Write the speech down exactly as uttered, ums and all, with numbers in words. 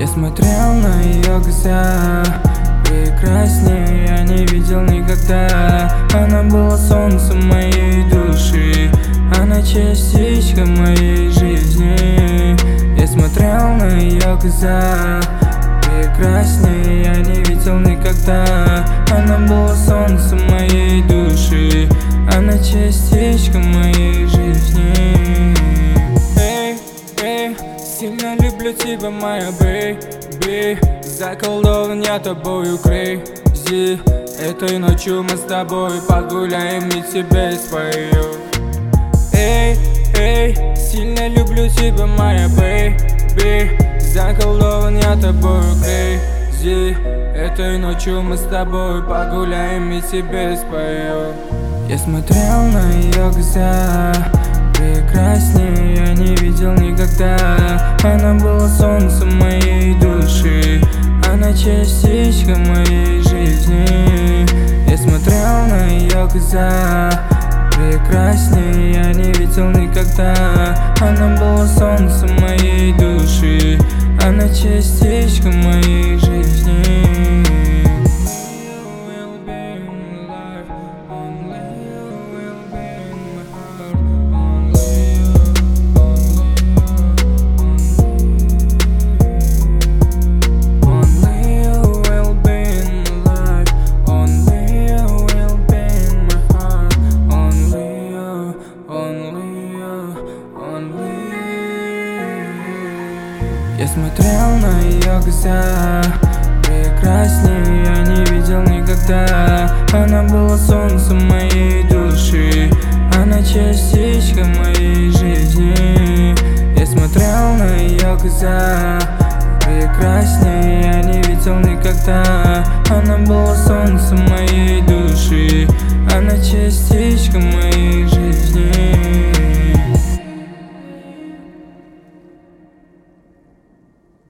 смотрел на ее глаза, прекраснее я не видел никогда. Она была солнцем моей души, она частичка моей жизни. Я смотрел на ее глаза, прекраснее я не видел никогда. Она была солнцем моей души, она частичка моей жизни. Эй, эй, сильно люблю тебя, моя бэйби. Заколдован я тобою, crazy. Этой ночью мы с тобой погуляем и тебе спою. Эй, эй, сильно люблю тебя, моя бэйби. Заколдован я тобою, crazy. Этой ночью мы с тобой погуляем и тебе спою. Я смотрел на ее глаза, прекраснее я не видел никогда. Она была солнцем моей души, она частичка моей жизни. Я смотрел на ее глаза, прекраснее я не видел никогда. Она была солнцем моей души, она частичка моей жизни. Я смотрел на ее глаза, прекраснее я не видел никогда. Она была солнцем моей души, она частичка моей жизни. Я смотрел на ее глаза, прекраснее я не видел никогда. Она была солнцем